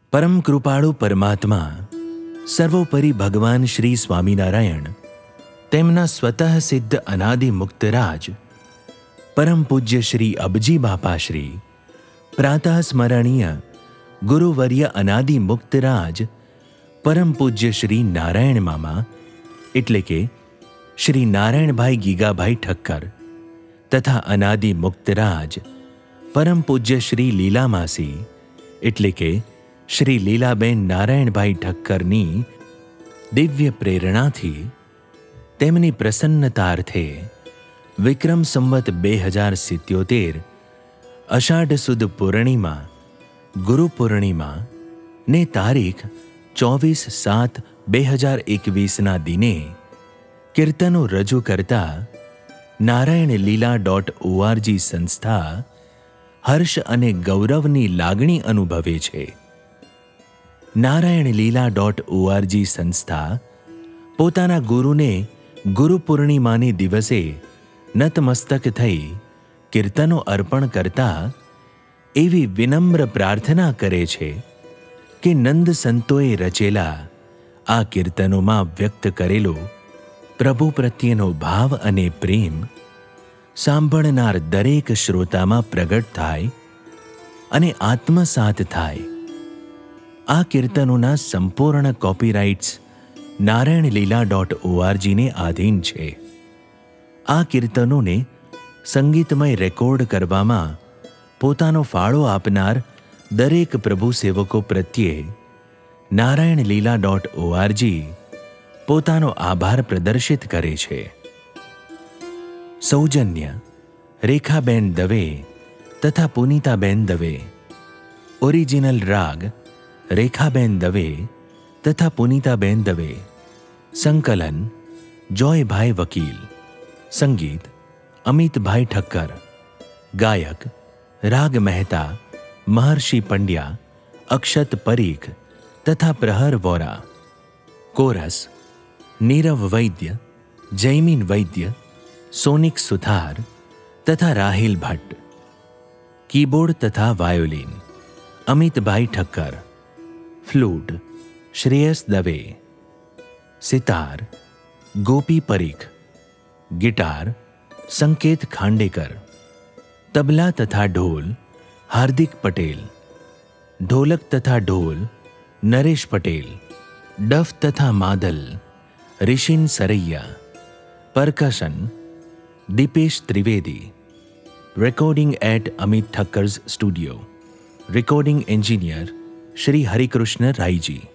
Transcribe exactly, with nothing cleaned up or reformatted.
પરમ કૃપાળુ પરમાત્મા સર્વોપરી ભગવાન શ્રી સ્વામિનારાયણ તેમના સ્વતઃ સિદ્ધ અનાદિ મુક્તરાજ પરમ પૂજ્ય શ્રી અબજી બાપાશ્રી પ્રાતઃ સ્મરણીય ગુરુવર્ય અનાદિ મુક્તરાજ પરમ પૂજ્ય શ્રી નારાયણ મામા એટલે કે શ્રી નારાયણભાઈ ગીગાભાઈ ઠક્કર તથા અનાદિ મુક્તરાજ પરમ પૂજ્ય શ્રી લીલામાસી એટલે કે શ્રી લીલાબેન નારાયણભાઈ ઠક્કરની દિવ્ય પ્રેરણાથી તેમની પ્રસન્નતાર્થે વિક્રમ સંવત બે હજાર સિત્યોતેર અષાઢ સુદ પૂર્ણિમા ગુરુ પૂર્ણિમા ને તારીખ ચોવીસ સાત બે હજાર એકવીસના દિને કીર્તનો રજૂ કરતા નારાયણ લીલા ડોટ ઓઆરજી સંસ્થા હર્ષ અને ગૌરવની લાગણી અનુભવે છે. નારાયણ લીલા ડોટ ઓઆરજી સંસ્થા પોતાના ગુરુને ગુરુ પૂર્ણિમાને દિવસે નતમસ્તક થઈ કીર્તનો અર્પણ કરતા એવી વિનમ્ર પ્રાર્થના કરે છે કે નંદ સંતોએ રચેલા આ કીર્તનોમાં વ્યક્ત કરેલો પ્રભુ પ્રત્યેનો ભાવ અને પ્રેમ સાંભળનાર દરેક શ્રોતામાં પ્રગટ થાય અને આત્મસાત થાય. આ કીર્તનોના સંપૂર્ણ કોપીરાઇટ્સ નારાયણ લીલા ડોટ ઓઆરજીને આધીન છે. આ કીર્તનોને સંગીતમય રેકોર્ડ કરવામાં પોતાનો ફાળો આપનાર દરેક પ્રભુ સેવકો પ્રત્યે નારાયણ લીલા ડોટ ઓઆરજી પોતાનો આભાર પ્રદર્શિત કરે છે. સૌજન્ય રેખાબેન દવે તથા પુનિતાબેન દવે. ઓરિજિનલ રાગ રેખાબેન દવે તથા પુનિતાબેન દવે. સંકલન જોયભાઈ વકીલ. સંગીત અમિતભાઈ ઠક્કર. ગાયક રાગ મહેતા મહર્ષિ પંડ્યા, અક્ષત પરીખ તથા પ્રહર વોરા. કોરસ નીરવ વૈદ્ય, જયમીન વૈદ્ય, સોનિક સુથાર તથા રાહિલ ભટ્ટ. કીબોર્ડ તથા violin Amitbhai Thakkar. Flute Shreyas Dave. Sitar Gopi Parikh. Guitar Sanket Khandekar. તબલા તથા ઢોલ હાર્દિક પટેલ. ઢોલક તથા ઢોલ નરેશ પટેલ. ડફ તથા madal Rishin Saraiya. Percussion Dipesh Trivedi. Recording at Amit Thakkar's studio. Recording engineer Shri Harikrishna Rayji.